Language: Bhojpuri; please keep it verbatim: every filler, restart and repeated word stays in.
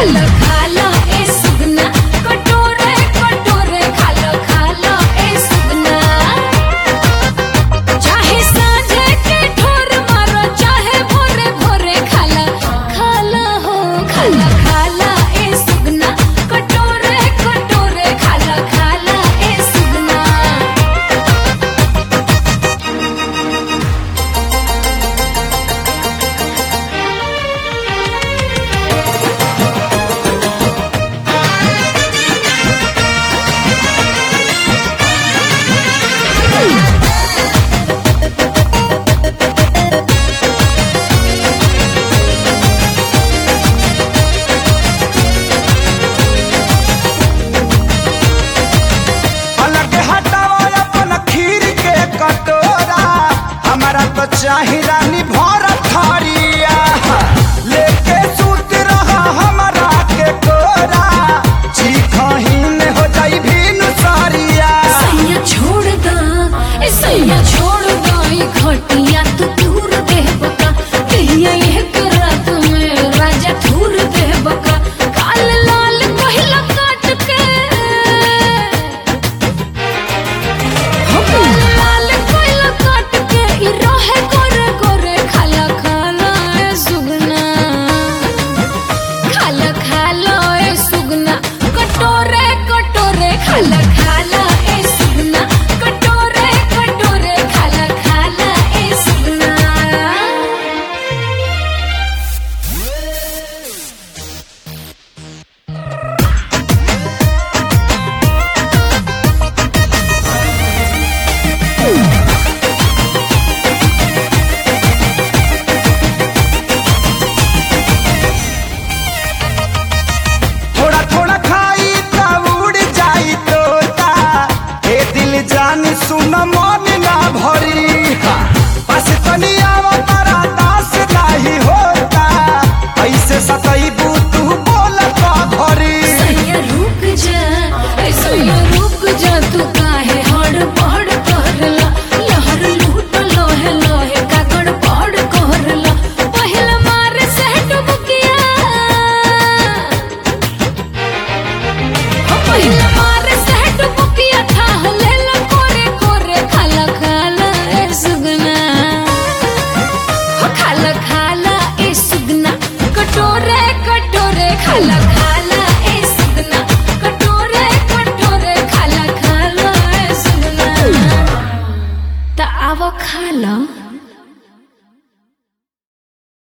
खालो खालो ए सुगना कटोरे कटोरे खालो खालो ए सुगना चाहे सांझे के ठोर मारो चाहे भोरे भोरे खाला खाला हो खाला खाला ए सुगना कटोरे कटोरे खाला खाला ए सुगना अलग हटाओ अपन खीर के कटोरा, हमारा तो चाहे